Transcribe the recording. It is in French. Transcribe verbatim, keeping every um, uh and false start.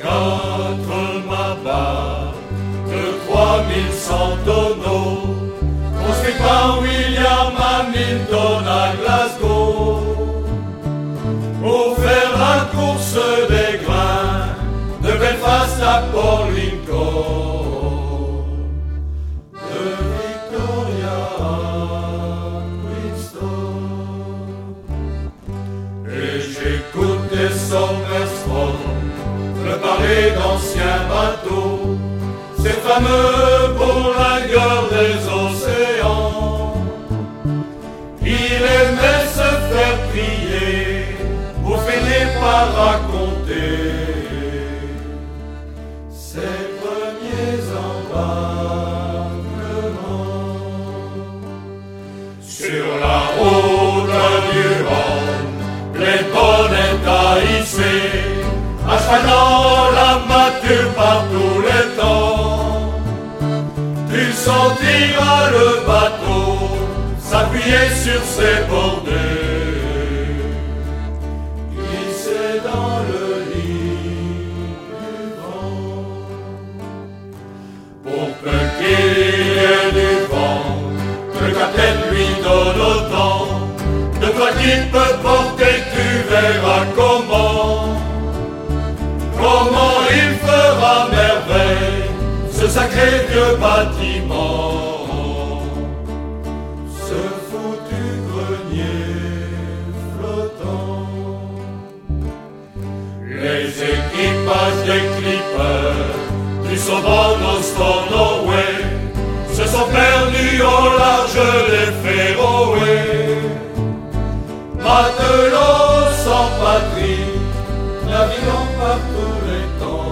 Quatre mâts de trois mille cent tonneaux, construit par William Hamilton à Glasgow, pour faire la course des grains de Belfast à Port Lincoln, de Victoria à Queenstown. Et j'écoutais Somersford me parler d'anciens bateaux, ces fameux bourlingueurs des océans. Il aimait se faire prier, pour finir par raconter ses premiers embarquements. Sur la route du Rhône, les bonnets taillissés, à cheval dans la mâture par tous les temps. Tu sentiras le bateau s'appuyer sur ses bordées, glisser dans le lit du vent. Pour peu qu'il y ait du vent, que le capitaine lui donne autant, de toi qu'il peut porter, tu verras comment. Comment il fera merveille, ce sacré vieux bâtiment, ce foutu grenier flottant. Les équipages des clippers du Sorbonne au Stornoway se sont perdus au large des Féroé. Matelots sans patrie, naviguant par tous les temps.